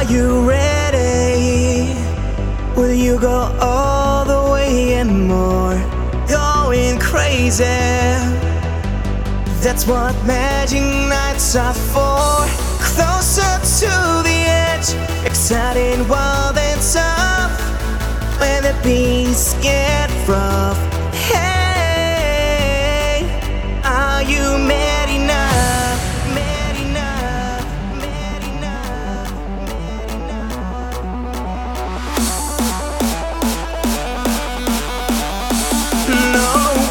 you ready? Will you go all the way and more? Going crazy. That's what magic nights are for. Closer to the edge, exciting, wild and tough. When the beats get rough. Hey, are you mad enough? Mad enough? Mad enough? Mad enough? No.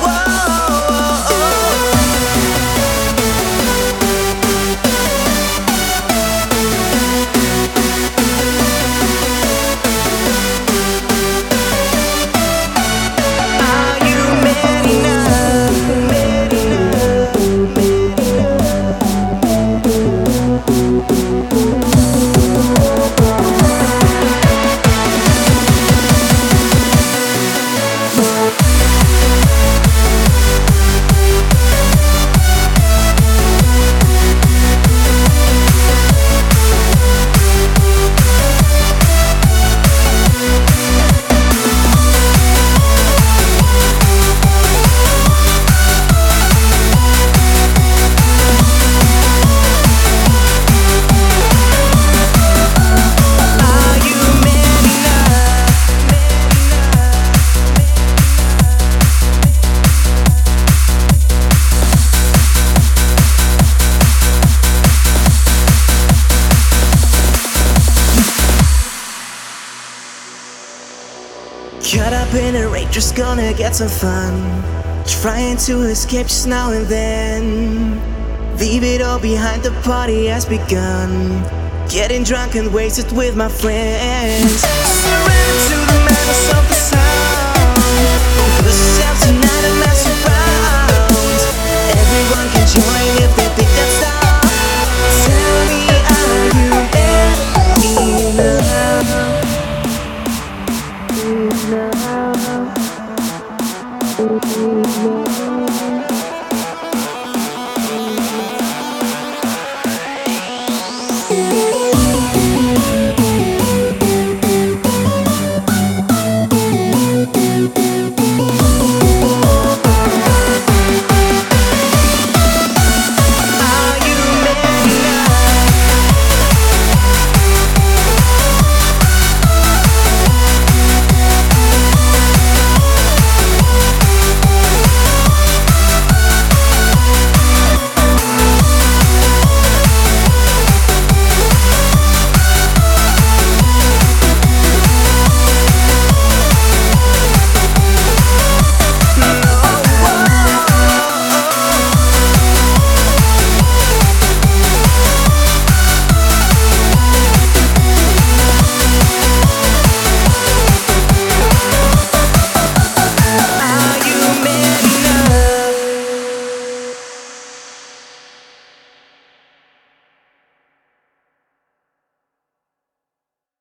Caught up in a race, just gonna get some fun. Trying to escape just now and then. Leave it all behind, the party has begun. Getting drunk and wasted with my friends. Surrender to the madness of the sound. Push yourself tonight and mess around. Everyone can join if they think that's